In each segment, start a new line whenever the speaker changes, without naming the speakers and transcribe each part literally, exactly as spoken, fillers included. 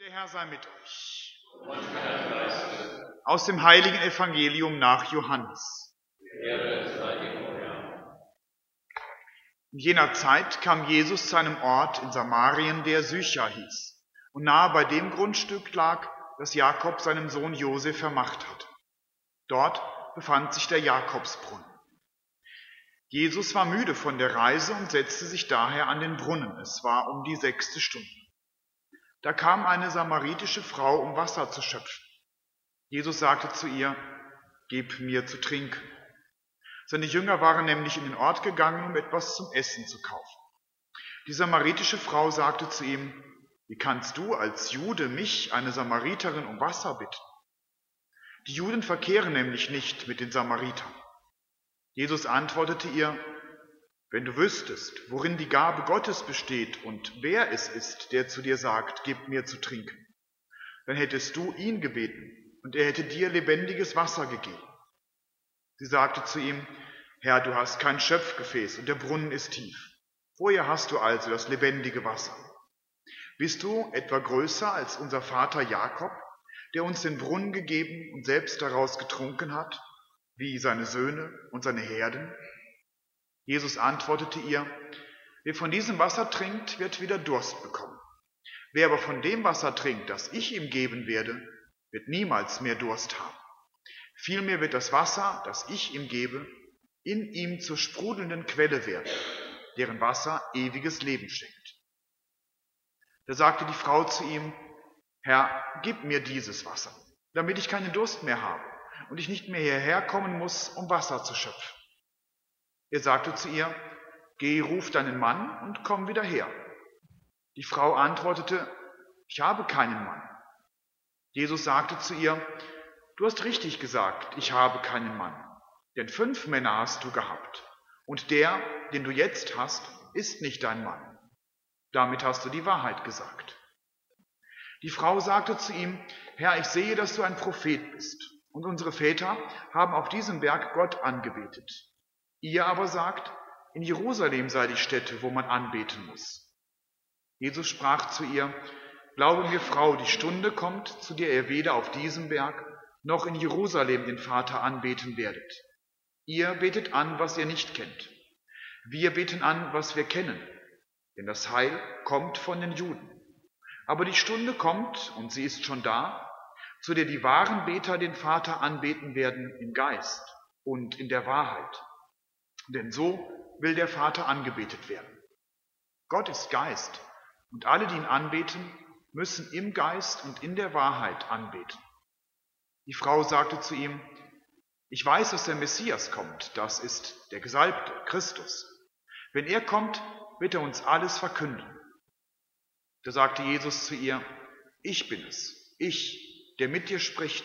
Der Herr sei mit euch. Aus dem heiligen Evangelium nach Johannes. In jener Zeit kam Jesus zu einem Ort in Samarien, der Sychar hieß, und nahe bei dem Grundstück lag, das Jakob seinem Sohn Josef vermacht hatte. Dort befand sich der Jakobsbrunnen. Jesus war müde von der Reise und setzte sich daher an den Brunnen. Es war um die sechste Stunde. Da kam eine samaritische Frau, um Wasser zu schöpfen. Jesus sagte zu ihr: Gib mir zu trinken. Seine Jünger waren nämlich in den Ort gegangen, um etwas zum Essen zu kaufen. Die samaritische Frau sagte zu ihm: Wie kannst du als Jude mich, eine Samariterin, um Wasser bitten? Die Juden verkehren nämlich nicht mit den Samaritern. Jesus antwortete ihr: Wenn du wüsstest, worin die Gabe Gottes besteht und wer es ist, der zu dir sagt, gib mir zu trinken, dann hättest du ihn gebeten und er hätte dir lebendiges Wasser gegeben. Sie sagte zu ihm: Herr, du hast kein Schöpfgefäß und der Brunnen ist tief. Woher hast du also das lebendige Wasser? Bist du etwa größer als unser Vater Jakob, der uns den Brunnen gegeben und selbst daraus getrunken hat, wie seine Söhne und seine Herden? Jesus antwortete ihr: Wer von diesem Wasser trinkt, wird wieder Durst bekommen. Wer aber von dem Wasser trinkt, das ich ihm geben werde, wird niemals mehr Durst haben. Vielmehr wird das Wasser, das ich ihm gebe, in ihm zur sprudelnden Quelle werden, deren Wasser ewiges Leben schenkt. Da sagte die Frau zu ihm: Herr, gib mir dieses Wasser, damit ich keinen Durst mehr habe und ich nicht mehr hierher kommen muss, um Wasser zu schöpfen. Er sagte zu ihr: Geh, ruf deinen Mann und komm wieder her. Die Frau antwortete: Ich habe keinen Mann. Jesus sagte zu ihr: Du hast richtig gesagt, ich habe keinen Mann, denn fünf Männer hast du gehabt, und der, den du jetzt hast, ist nicht dein Mann. Damit hast du die Wahrheit gesagt. Die Frau sagte zu ihm: Herr, ich sehe, dass du ein Prophet bist, und unsere Väter haben auf diesem Berg Gott angebetet. Ihr aber sagt, in Jerusalem sei die Stätte, wo man anbeten muss. Jesus sprach zu ihr: Glaube mir, Frau, die Stunde kommt, zu der ihr weder auf diesem Berg noch in Jerusalem den Vater anbeten werdet. Ihr betet an, was ihr nicht kennt. Wir beten an, was wir kennen, denn das Heil kommt von den Juden. Aber die Stunde kommt, und sie ist schon da, zu der die wahren Beter den Vater anbeten werden im Geist und in der Wahrheit. Denn so will der Vater angebetet werden. Gott ist Geist, und alle, die ihn anbeten, müssen im Geist und in der Wahrheit anbeten. Die Frau sagte zu ihm: Ich weiß, dass der Messias kommt, das ist der Gesalbte, Christus. Wenn er kommt, wird er uns alles verkünden. Da sagte Jesus zu ihr: Ich bin es, ich, der mit dir spricht.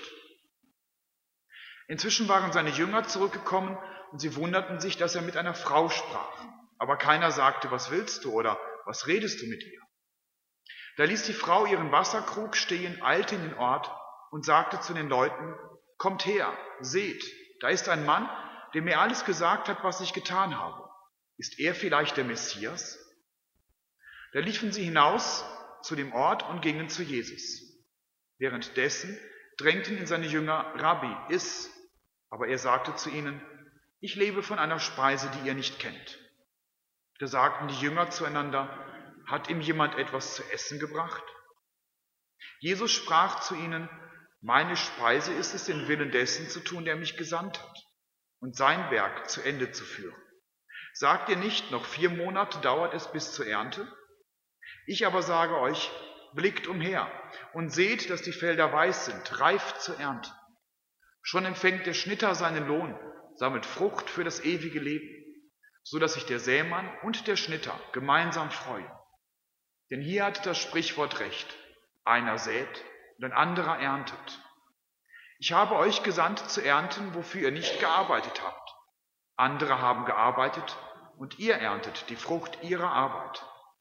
Inzwischen waren seine Jünger zurückgekommen, und sie wunderten sich, dass er mit einer Frau sprach. Aber keiner sagte: Was willst du oder was redest du mit ihr? Da ließ die Frau ihren Wasserkrug stehen, eilte in den Ort und sagte zu den Leuten: Kommt her, seht, da ist ein Mann, der mir alles gesagt hat, was ich getan habe. Ist er vielleicht der Messias? Da liefen sie hinaus zu dem Ort und gingen zu Jesus. Währenddessen drängten ihn seine Jünger: Rabbi, iss. Aber er sagte zu ihnen: Ich lebe von einer Speise, die ihr nicht kennt. Da sagten die Jünger zueinander: Hat ihm jemand etwas zu essen gebracht? Jesus sprach zu ihnen: Meine Speise ist es, den Willen dessen zu tun, der mich gesandt hat, und sein Werk zu Ende zu führen. Sagt ihr nicht, noch vier Monate dauert es bis zur Ernte? Ich aber sage euch, blickt umher und seht, dass die Felder weiß sind, reif zur Ernte. Schon empfängt der Schnitter seinen Lohn, sammelt Frucht für das ewige Leben, so dass sich der Sämann und der Schnitter gemeinsam freuen. Denn hier hat das Sprichwort recht: Einer sät und ein anderer erntet. Ich habe euch gesandt zu ernten, wofür ihr nicht gearbeitet habt. Andere haben gearbeitet und ihr erntet die Frucht ihrer Arbeit.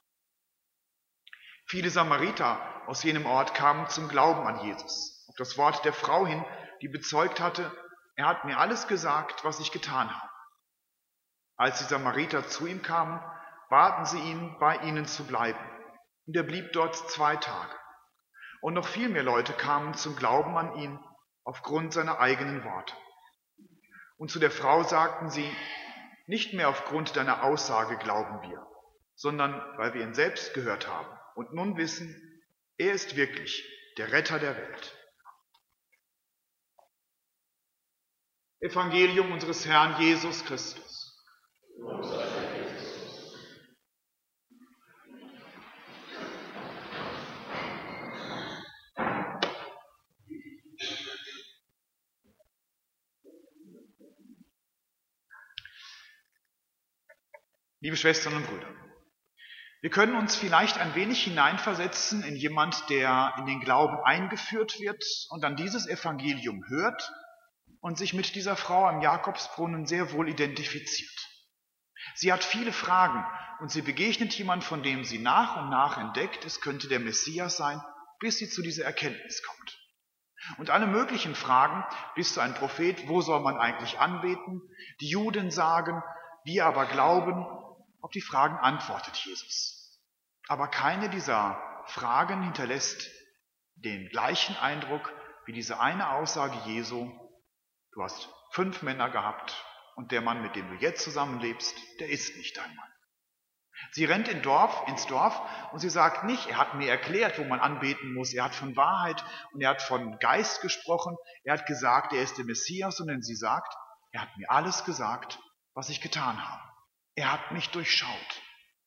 Viele Samariter aus jenem Ort kamen zum Glauben an Jesus, auf das Wort der Frau hin, die bezeugt hatte: Er hat mir alles gesagt, was ich getan habe. Als die Samariter zu ihm kamen, baten sie ihn, bei ihnen zu bleiben, und er blieb dort zwei Tage. Und noch viel mehr Leute kamen zum Glauben an ihn aufgrund seiner eigenen Worte. Und zu der Frau sagten sie, nicht mehr aufgrund deiner Aussage glauben wir, sondern weil wir ihn selbst gehört haben und nun wissen, er ist wirklich der Retter der Welt. Evangelium unseres Herrn Jesus Christus. Liebe Schwestern und Brüder, wir können uns vielleicht ein wenig hineinversetzen in jemand, der in den Glauben eingeführt wird und dann dieses Evangelium hört und sich mit dieser Frau am Jakobsbrunnen sehr wohl identifiziert. Sie hat viele Fragen und sie begegnet jemand, von dem sie nach und nach entdeckt, es könnte der Messias sein, bis sie zu dieser Erkenntnis kommt. Und alle möglichen Fragen, bist du ein Prophet, wo soll man eigentlich anbeten? Die Juden sagen, wir aber glauben. Auf die Fragen antwortet Jesus. Aber keine dieser Fragen hinterlässt den gleichen Eindruck wie diese eine Aussage Jesu, du hast fünf Männer gehabt und der Mann, mit dem du jetzt zusammenlebst, der ist nicht dein Mann. Sie rennt in Dorf, ins Dorf und sie sagt nicht, er hat mir erklärt, wo man anbeten muss, er hat von Wahrheit und er hat von Geist gesprochen, er hat gesagt, er ist der Messias, sondern sie sagt, er hat mir alles gesagt, was ich getan habe. Er hat mich durchschaut.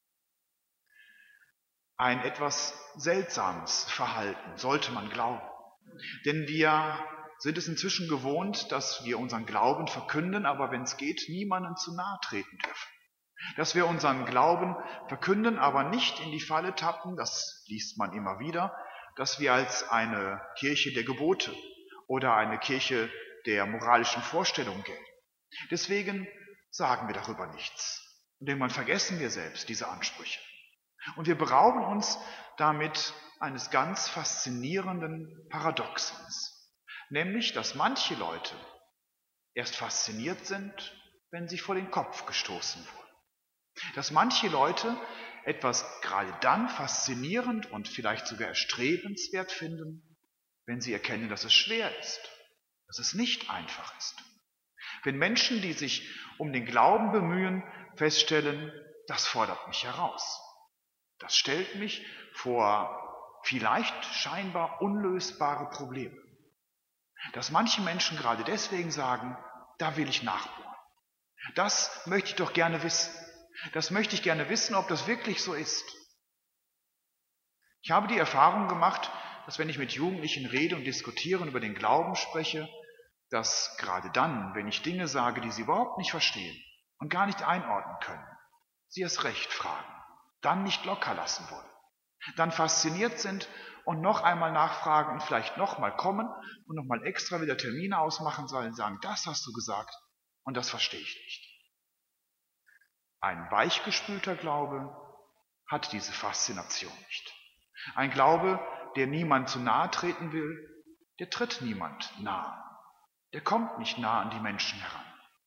Ein etwas seltsames Verhalten, sollte man glauben. Denn wir sind es inzwischen gewohnt, dass wir unseren Glauben verkünden, aber wenn es geht, niemandem zu nahe treten dürfen. Dass wir unseren Glauben verkünden, aber nicht in die Falle tappen, das liest man immer wieder, dass wir als eine Kirche der Gebote oder eine Kirche der moralischen Vorstellung gelten. Deswegen sagen wir darüber nichts. Und irgendwann vergessen wir selbst diese Ansprüche. Und wir berauben uns damit eines ganz faszinierenden Paradoxons. Nämlich, dass manche Leute erst fasziniert sind, wenn sie vor den Kopf gestoßen wurden. Dass manche Leute etwas gerade dann faszinierend und vielleicht sogar erstrebenswert finden, wenn sie erkennen, dass es schwer ist, dass es nicht einfach ist. Wenn Menschen, die sich um den Glauben bemühen, feststellen, das fordert mich heraus. Das stellt mich vor vielleicht scheinbar unlösbare Probleme. Dass manche Menschen gerade deswegen sagen, da will ich nachbohren. Das möchte ich doch gerne wissen. Das möchte ich gerne wissen, ob das wirklich so ist. Ich habe die Erfahrung gemacht, dass wenn ich mit Jugendlichen rede und diskutiere und über den Glauben spreche, dass gerade dann, wenn ich Dinge sage, die sie überhaupt nicht verstehen und gar nicht einordnen können, sie es recht fragen, dann nicht locker lassen wollen, dann fasziniert sind und noch einmal nachfragen und vielleicht nochmal kommen und nochmal extra wieder Termine ausmachen sollen und sagen, das hast du gesagt und das verstehe ich nicht. Ein weichgespülter Glaube hat diese Faszination nicht. Ein Glaube, der niemand zu nahe treten will, der tritt niemand nahe. Der kommt nicht nah an die Menschen heran.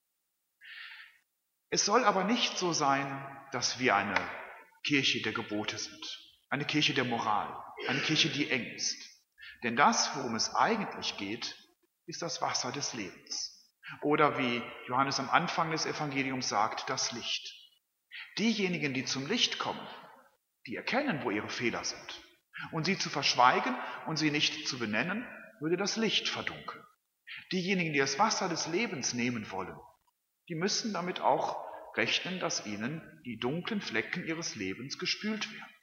Es soll aber nicht so sein, dass wir eine Kirche der Gebote sind, eine Kirche der Moral, eine Kirche, die eng ist. Denn das, worum es eigentlich geht, ist das Wasser des Lebens. Oder wie Johannes am Anfang des Evangeliums sagt, das Licht. Diejenigen, die zum Licht kommen, die erkennen, wo ihre Fehler sind. Und sie zu verschweigen und sie nicht zu benennen, würde das Licht verdunkeln. Diejenigen, die das Wasser des Lebens nehmen wollen, die müssen damit auch rechnen, dass ihnen die dunklen Flecken ihres Lebens gespült werden.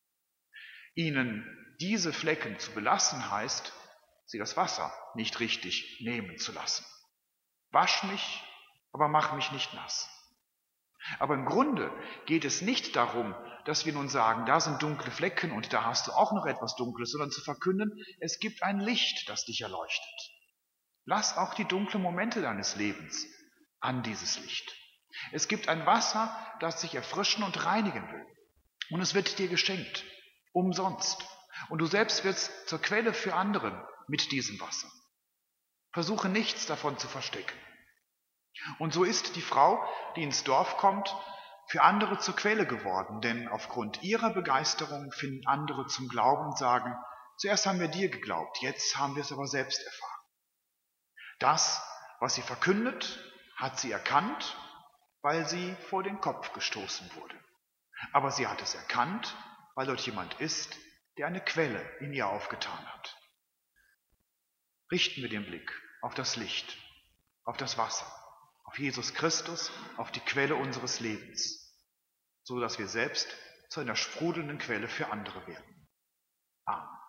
Ihnen diese Flecken zu belassen heißt, sie das Wasser nicht richtig nehmen zu lassen. Wasch mich, aber mach mich nicht nass. Aber im Grunde geht es nicht darum, dass wir nun sagen, da sind dunkle Flecken und da hast du auch noch etwas Dunkles, sondern zu verkünden, es gibt ein Licht, das dich erleuchtet. Lass auch die dunklen Momente deines Lebens an dieses Licht. Es gibt ein Wasser, das dich erfrischen und reinigen will. Und es wird dir geschenkt, umsonst. Und du selbst wirst zur Quelle für andere mit diesem Wasser. Versuche nichts davon zu verstecken. Und so ist die Frau, die ins Dorf kommt, für andere zur Quelle geworden, denn aufgrund ihrer Begeisterung finden andere zum Glauben und sagen, Zuerst haben wir dir geglaubt, jetzt haben wir es aber selbst erfahren. Das, was sie verkündet, hat sie erkannt, weil sie vor den Kopf gestoßen wurde. Aber sie hat es erkannt, weil dort jemand ist, der eine Quelle in ihr aufgetan hat. Richten wir den Blick auf das Licht, auf das Wasser, auf Jesus Christus, auf die Quelle unseres Lebens, so dass wir selbst zu einer sprudelnden Quelle für andere werden. Amen.